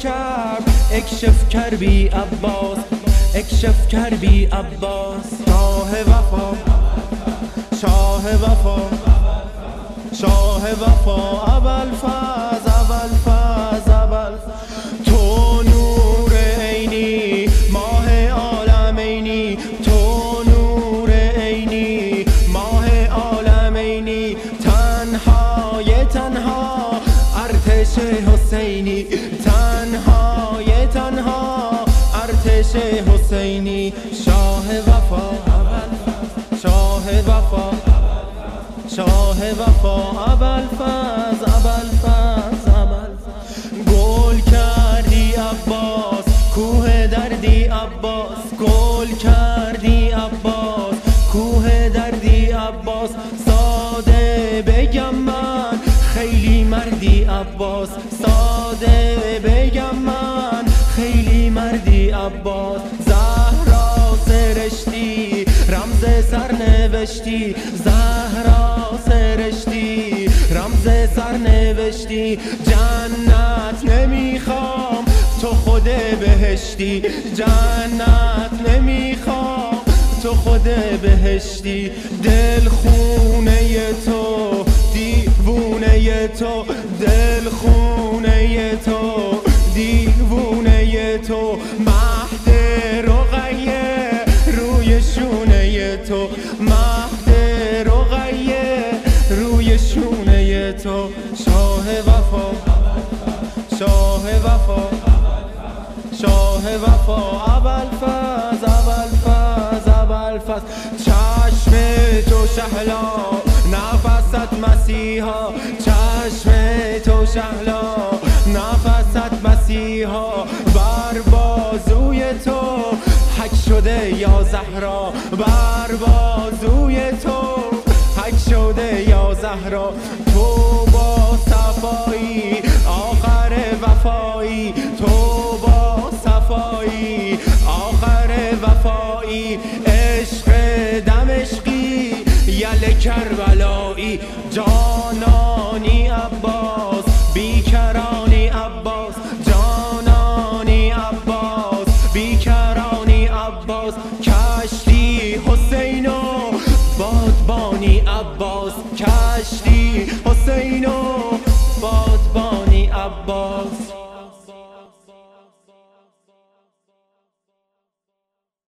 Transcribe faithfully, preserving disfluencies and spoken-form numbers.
کرد اکشف کربی عباس، اکشف کربی عباس. شاه وفا، شاه وفا، شاه وفا، ابوالفضل، ابوالفضل، ابوالفضل. تو نور عینی، ماه عالمینی، تو نور عینی، ماه عالمینی. تنهای تنها ارتش حسینی، تنهای تنها ارتش حسینی. شاه وفا، شاه وفا، شاه وفا، ابوالفضل، ابوالفضل، ابوالفضل. گل کردی عباس، کوه دردی عباس، گل کردی عباس، کوه دردی عباس. ساده بگم من خیلی مردی عباس، ساده بگم من خیلی مردی عباس. زهرا سرشتی، رمز سرنوشتی، زهرا سرشتی، رمز سرنوشتی. جنت نمیخوام تو خود بهشتی، جنت نمیخوام تو خود بهشتی. دل خونه تو، دیوونه تو، دل خونه تو، دیوونه تو. مهد رقیه روی شونه تو، مهد رقیه روی شونه تو. شاه وفا، شاه وفا، شاه وفا، ابوالفضل، ابوالفضل، ابوالفضل. چشم تو شهلا، نفست مسیحا، چشم تو شهلا، نفست مسیحا. بر بازوی تو حک شده یا زهرا، بر بازوی تو حک شده یا زهرا. تو با صفایی آخر وفایی، تو با صفایی آخر وفایی. عشق دمشقی یل کربلایی، جانانی عباس، بیکرانی عباس، جانانی عباس، بیکرانی عباس.